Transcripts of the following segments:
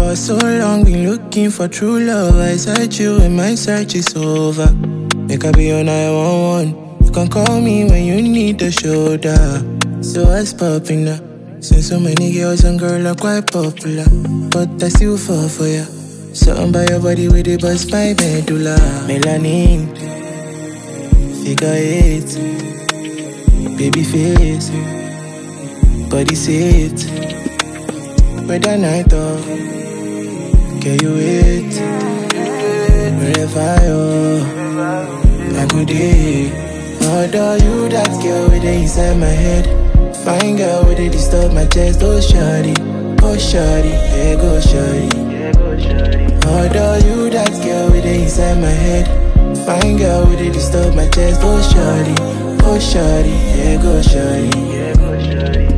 For so long, been looking for true love. I search you and my search is over. Make I be your 911. You can call me when you need the shoulder. So what's popping up? Since so many girls and girls are quite popular, but I still fall for ya. Something by your body with it bust my medulla. Melanin, figure 8, baby face, body sit. Whether night or can you wait? Wherever I go day. Although you that girl with it inside my head. Fine girl with it disturb my chest. Oh shawty, yeah go shawty. Although you that girl with it inside my head. Fine girl with it disturb my chest. Oh shawty, yeah go shawty.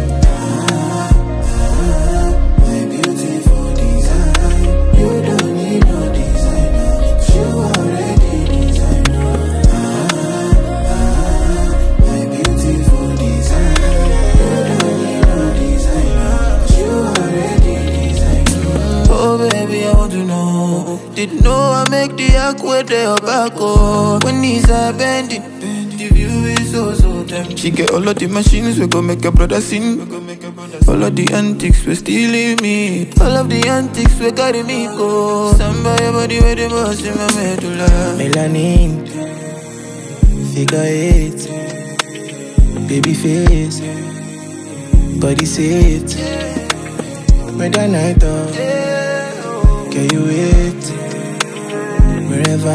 Didn't know I make the act with the back on. When knees are bending, the view is so tempting. She get all of the machines, we go make a brother sing. All of the antics, we stealing me. All of the antics, we carry me go. Stand by your body with the boss in my medulla. Melanin, figure 8, baby face, body sit. Whether night or can you wait? Wherever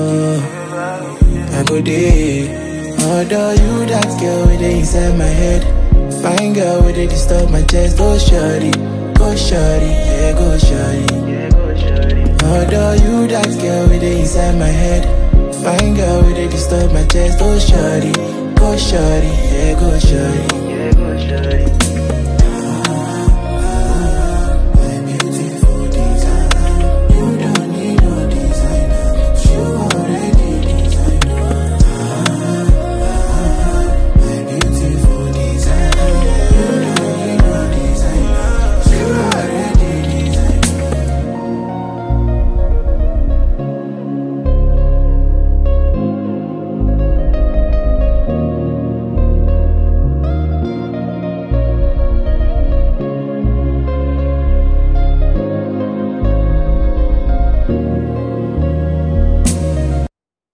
I go day. Although you that girl with it inside my head. Fine girl with it disturb my chest. Oh shawty, yeah go shawty. Although you that girl with it inside my head. Fine girl with it disturb my chest. Oh shawty, yeah go shawty.